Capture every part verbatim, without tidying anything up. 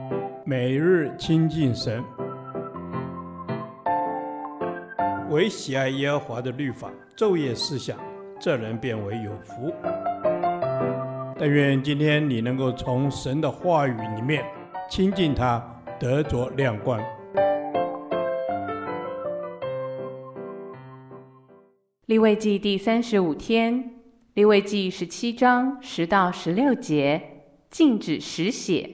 每日亲近神，唯喜爱耶和华的律法，昼夜思想，这人变为有福。但愿今天你能够从神的话语里面亲近他，得着亮光。 利未记第三十五天，利未记十七章十到十六节，禁止食血。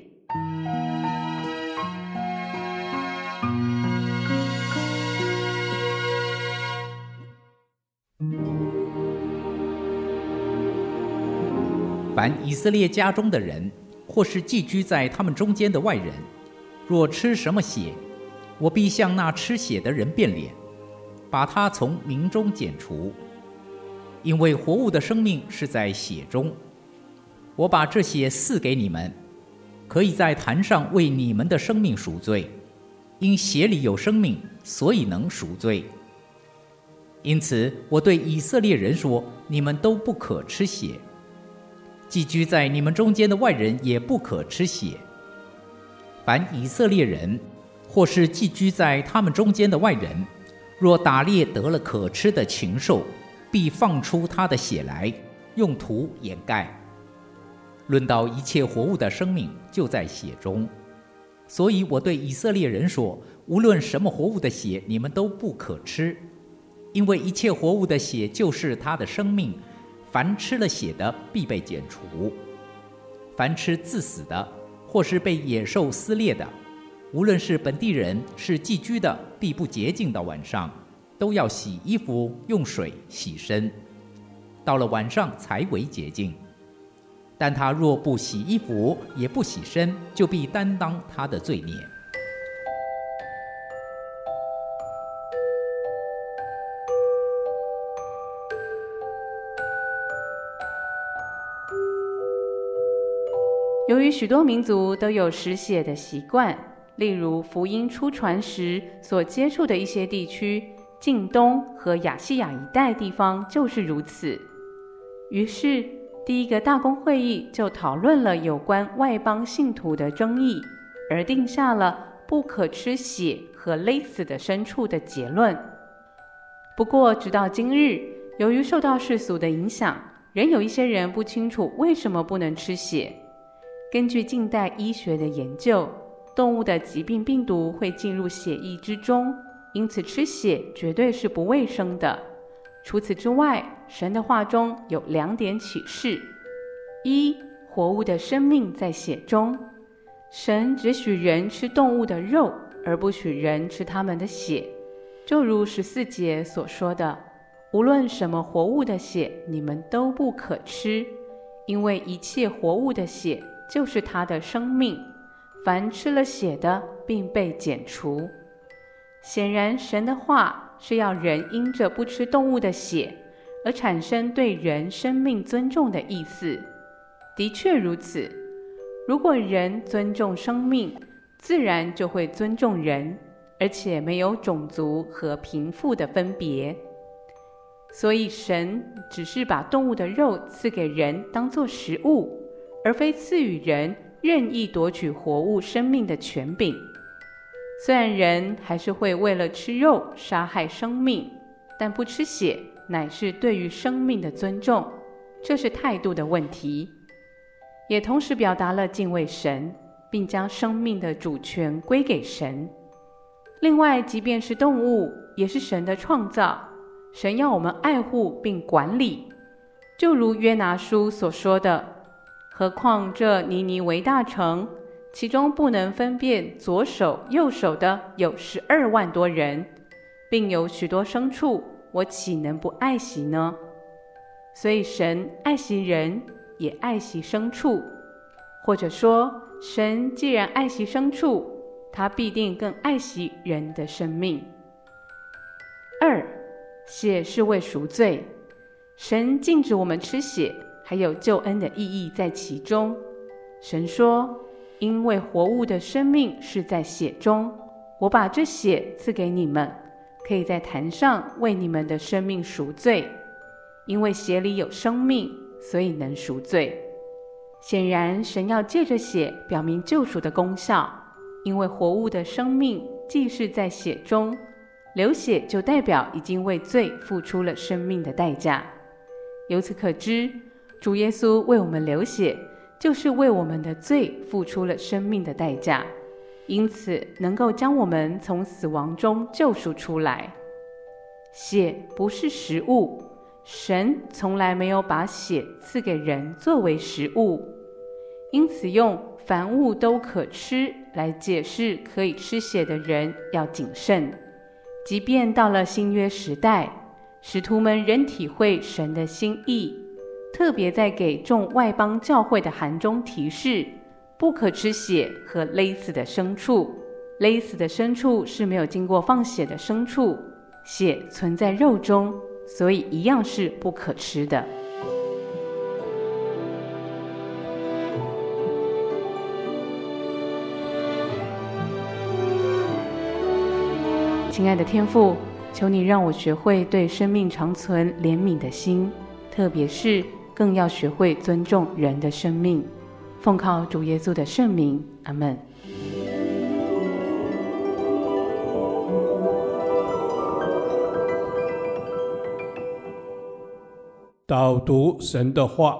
凡以色列家中的人，或是寄居在他们中间的外人，若吃什么血，我必向那吃血的人变脸，把他从民中剪除。因为活物的生命是在血中，我把这血赐给你们，可以在坛上为你们的生命赎罪，因血里有生命，所以能赎罪。因此我对以色列人说，你们都不可吃血，寄居在你们中间的外人也不可吃血。凡以色列人，或是寄居在他们中间的外人，若打猎得了可吃的禽兽，必放出他的血来，用土掩盖。论到一切活物的生命，就在血中。所以我对以色列人说，无论什么活物的血，你们都不可吃，因为一切活物的血就是他的生命，凡吃了血的，必被剪除。凡吃自死的，或是被野兽撕裂的，无论是本地人，是寄居的，必不洁净到晚上，都要洗衣服，用水洗身，到了晚上才为洁净。但他若不洗衣服，也不洗身，就必担当他的罪孽。 由于许多民族都有食血的习惯，例如福音出传时所接触的一些地区，近东和亚细亚一带地方就是如此。于是第一个大公会议就讨论了有关外邦信徒的争议，而定下了不可吃血和勒死的牲畜的结论。不过直到今日，由于受到世俗的影响，仍有一些人不清楚为什么不能吃血。根据近代医学的研究，动物的疾病病毒会进入血液之中，因此吃血绝对是不卫生的。除此之外，神的话中有两点启示：一，活物的生命在血中，神只许人吃动物的肉，而不许人吃他们的血，就如十四节所说的，无论什么活物的血，你们都不可吃，因为一切活物的血就是他的生命，凡吃了血的，并被剪除。显然神的话是要人因着不吃动物的血而产生对人生命尊重的意思。的确如此，如果人尊重生命，自然就会尊重人，而且没有种族和贫富的分别。所以神只是把动物的肉赐给人当作食物，而非赐予人任意夺取活物生命的权柄。虽然人还是会为了吃肉杀害生命，但不吃血乃是对于生命的尊重，这是态度的问题，也同时表达了敬畏神，并将生命的主权归给神。另外，即便是动物，也是神的创造，神要我们爱护并管理，就如约拿书所说的，何况这尼尼微大城，其中不能分辨左手右手的有十二万多人，并有许多牲畜，我岂能不爱惜呢？所以神爱惜人，也爱惜牲畜，或者说，神既然爱惜牲畜，他必定更爱惜人的生命。二，血是为赎罪，神禁止我们吃血，还有救恩的意义在其中。神说，因为活物的生命是在血中，我把这血赐给你们，可以在坛上为你们的生命赎罪。因为血里有生命，所以能赎罪。显然神要借着血表明救赎的功效， 因为活物的生命既是在血中，流血就代表已经为罪付出了生命的代价。由此可知，主耶稣为我们流血，就是为我们的罪付出了生命的代价，因此能够将我们从死亡中救赎出来。血不是食物，神从来没有把血赐给人作为食物，因此用凡物都可吃来解释可以吃血的人要谨慎。即便到了新约时代，使徒们仍体会神的心意，特别在给众外邦教会的函中提示，不可吃血和勒死的牲畜。勒死的牲畜是没有经过放血的牲畜，血存在肉中，所以一样是不可吃的。亲爱的天父，求你让我学会对生命长存怜悯的心，特别是更要学会尊重人的生命。奉靠主耶稣的圣名，阿们。 导读神的话，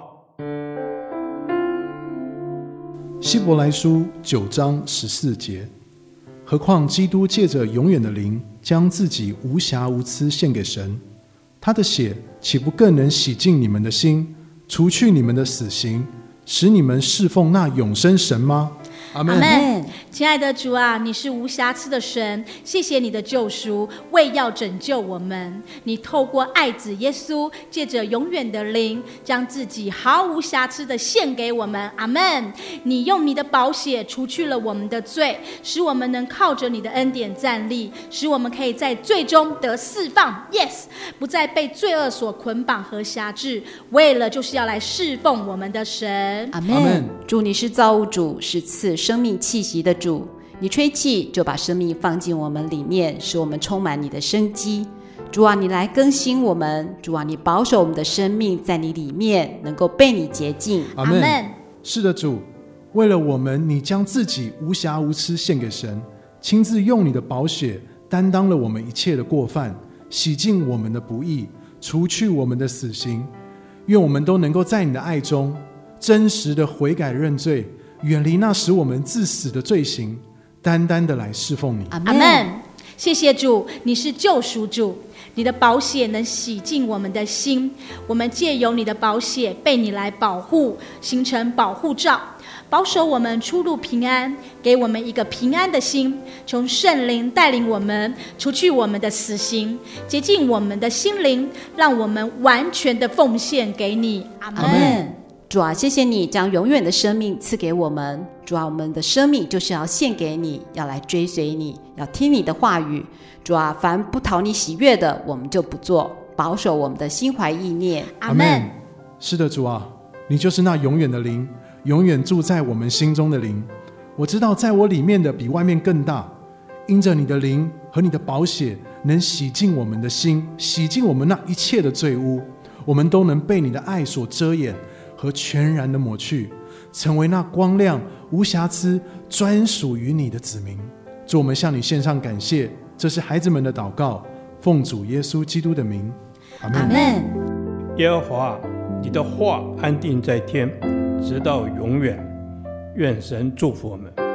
希伯来书九章十四节，何况基督借着永远的灵，将自己无瑕无疵献给神，他的血岂不更能洗净你们的心，除去你们的死刑，使你们侍奉那永生神吗？阿们。 阿们。亲爱的主啊，你是无瑕疵的神，谢谢你的救赎，为要拯救我们，你透过爱子耶稣，借着永远的灵，将自己毫无瑕疵的献给我们。阿们。你用你的宝血除去了我们的罪，使我们能靠着你的恩典站立，使我们可以在罪中得释放。 Yes， 不再被罪恶所捆绑和辖制，为了就是要来侍奉我们的神。 阿们。主，你是造物主，是赐生命气息的主，你吹气就把生命放进我们里面，使我们充满你的生机。主啊，你来更新我们，主啊，你保守我们的生命在你里面能够被你洁净。 阿们。是的，主，为了我们，你将自己无瑕无疵献给神，亲自用你的宝血担当了我们一切的过犯，洗净我们的不义，除去我们的死刑。愿我们都能够在你的爱中真实的悔改认罪，远离那使我们致死的罪行，单单的来侍奉你。 阿们。谢谢主，你是救赎主，你的宝血能洗净我们的心，我们借由你的宝血被你来保护，形成保护罩，保守我们出入平安，给我们一个平安的心，从圣灵带领我们，除去我们的死刑，洁净我们的心灵，让我们完全的奉献给你。阿们。 主啊，谢谢你将永远的生命赐给我们。主啊，我们的生命就是要献给你，要来追随你，要听你的话语。主啊，凡不讨你喜悦的，我们就不做，保守我们的心怀意念。 阿们。 是的，主啊，你就是那永远的灵，永远住在我们心中的灵。我知道在我里面的比外面更大，因着你的灵和你的宝血能洗净我们的心，洗净我们那一切的罪污，我们都能被你的爱所遮掩和全然的抹去，成为那光亮无瑕疵专属于你的子民。主，我们向你献上感谢，这是孩子们的祷告，奉主耶稣基督的名。阿们。 耶和华，你的话安定在天，直到永远。愿神祝福我们。